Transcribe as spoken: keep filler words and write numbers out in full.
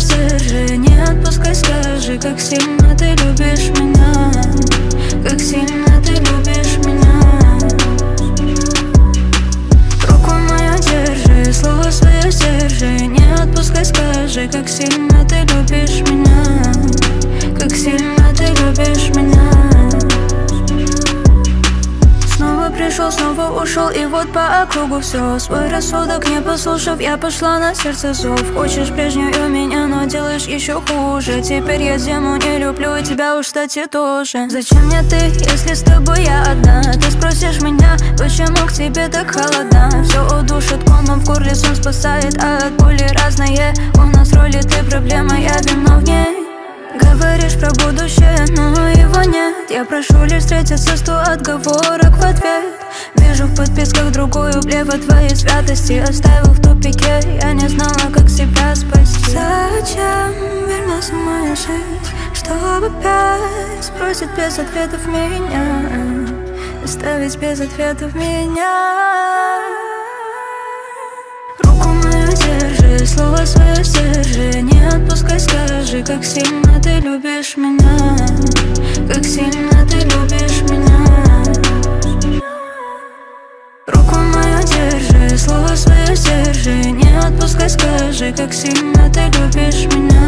держи, не отпускай, скажи, как сильно ты любишь меня, как сильно ты любишь меня. Руку мою держи, слово свое сдержи, не отпускай, скажи, как сильно ты любишь меня, как сильно ты любишь меня. Снова пришел, снова ушел, и вот по округу все. Свой рассудок не послушав, я пошла на сердце зов. Хочешь прежнюю меня, но делаешь еще хуже. Теперь я зиму не люблю, и тебя уж, кстати, тоже. Зачем мне ты, если с тобой я одна? Ты спросишь меня, почему к тебе так холодно? Все удушит, комом в горле, сон спасает, а от боли разные. У нас роли, ты проблема, я виновней. Говоришь про будущее, но его нет. Я прошу лишь встретиться, сто отговорок в ответ. Вижу в подписках другую, влево твоей святости. Оставил в тупике, я не знала, как себя спасти. Зачем вернулся в мою жизнь, чтобы опять сбросить без ответов меня, оставить без ответов меня? Руку мою держи, слово свое сдержи, не отпускай, скажи, как сильно ты любишь меня, как сильно ты любишь меня. Руку мою держи, слово свое сдержи, не отпускай, скажи, как сильно ты любишь меня,